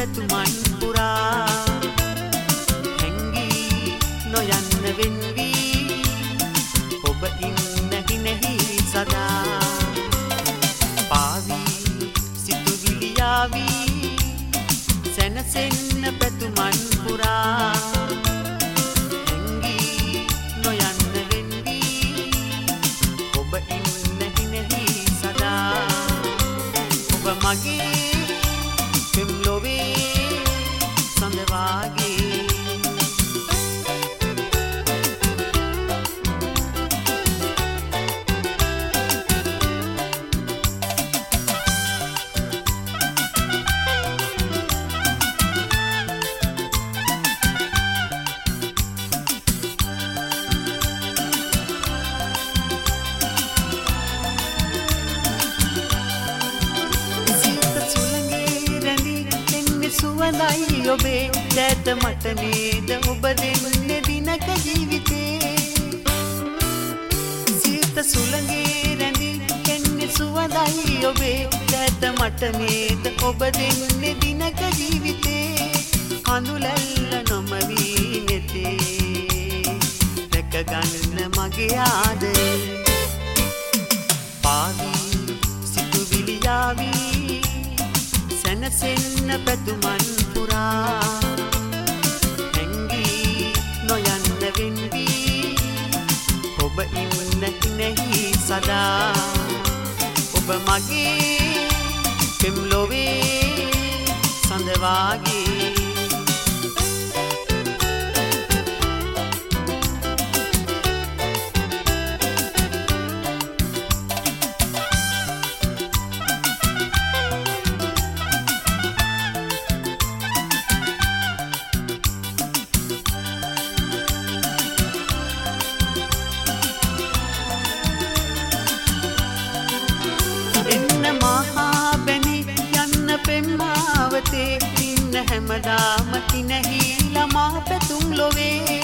පැතුමන් පුරා හැංගී නොයන්න වෙන්වී ඔබ ඉන්න හිනෙහි සදා පාවී සිතුවිලි යාවී සැනසෙන්න පැතුමන් පුරා හැංගී නොයන්න වෙන්වී ඔබ ඉන්න හිනෙහි සදා ඔබ මගේ පෙම්ලොවේ සඳ වාගේ සුවඳයි ඔබේ දැත මට නේද ඔබ දෙන්නේ දිනක ජීවිතේ සිත සුළඟේ රැඳි එන්නේ සුවඳයි ඔබේ දැත මට නේද ඔබ දෙන්නේ දිනක ජීවිතේ කඳුලැල්ල නොමවී නෙතේ දැක ගන්න මගේ ආදරේ පාවී සිතුවිලි යාවී සැනසෙන්න පැතුමන් පුරා හැංගී නොයන්න වෙන්වී ඔබ ඉන්න හිනෙහි සදා ඔබ මගේ පෙම්ලොවේ සඳ වාගේ පෙම්මාවතේ ඉන්න හැමදාම කිනහි ළමා පැතුම් ලොවේ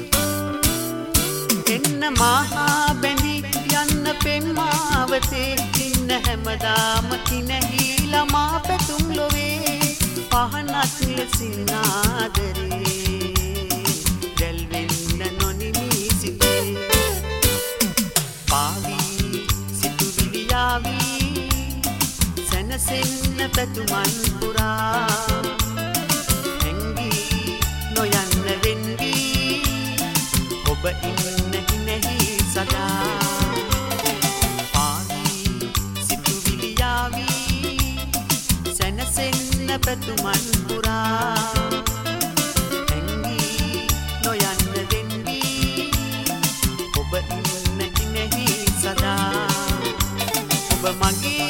එන්න මහා බැඳි යන්න පෙම්මාවතේ ඉන්න හැමදාම කිනහි ළමා පැතුම් ලොවේ පහනක් ලෙසින් ආදරේ දැල්වෙන්න නොනිමි සිතේ පාවී සිතුවිලි යාවී සැනසෙන්න පැතුමන් පුරා හැංගී නොයන්න වෙන්වී ඔබ ඉන්න හිනෙහි සදා පාවී සිතුවිලි යාවී සැනසෙන්න පැතුමන් පුරා හැංගී නොයන්න වෙන්වී ඔබ ඉන්න හිනෙහි සදා ඔබ මගේ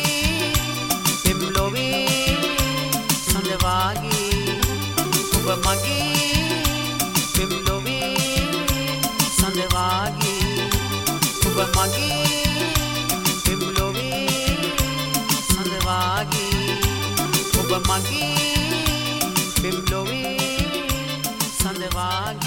ඔබ මගේ පෙම්ලොවේ සඳ වාගේ ඔබ මගේ පෙම්ලොවේ සඳ වාගේ ඔබ මගේ පෙම්ලොවේ සඳ වාගේ